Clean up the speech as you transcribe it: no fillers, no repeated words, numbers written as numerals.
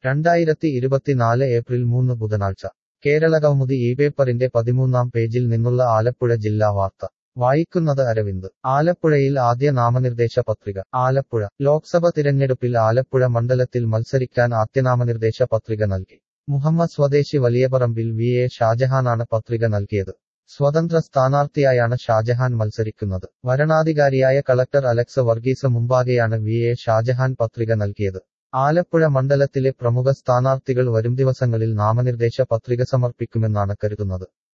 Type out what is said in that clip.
2024 April 3 ബുധനാഴ്ച കേരളകൗമുദി ഈ പേപ്പറിന്റെ 13-ാം പേജിൽ നിന്നുള്ള ആലപ്പുഴ ജില്ലാ വാർത്ത വായിക്കുന്നത് അരവിന്ദ്. ആലപ്പുഴയിൽ ആദ്യ നാമനിർദ്ദേശ പത്രിക. ആലപ്പുഴ ലോക്സഭ തിരഞ്ഞെടുപ്പിൽ ആലപ്പുഴ മണ്ഡലത്തിൽ മത്സരിക്കാൻ ആദ്യനാമനിർദ്ദേശ പത്രിക നൽകി. മുഹമ്മദ് സ്വദേശി വലിയപറമ്പിൽ വി. എ. ഷാജഹാനാണ് പത്രിക നൽകിയത്. സ്വതന്ത്ര സ്ഥാനാർത്ഥിയായാണ് ഷാജഹാൻ മത്സരിക്കുന്നത്. വരണാധികാരിയായ കളക്ടർ അലക്സ് വർഗീസ് മുമ്പാകെയാണ് വി. എ. ഷാജഹാൻ പത്രിക നൽകിയത്. ആലപ്പുഴ മണ്ഡലത്തിലെ പ്രമുഖ സ്ഥാനാർത്ഥികൾ വരും ദിവസങ്ങളിൽ നാമനിർദ്ദേശ പത്രിക സമർപ്പിക്കുമെന്നാണ് കരുതുന്നത്.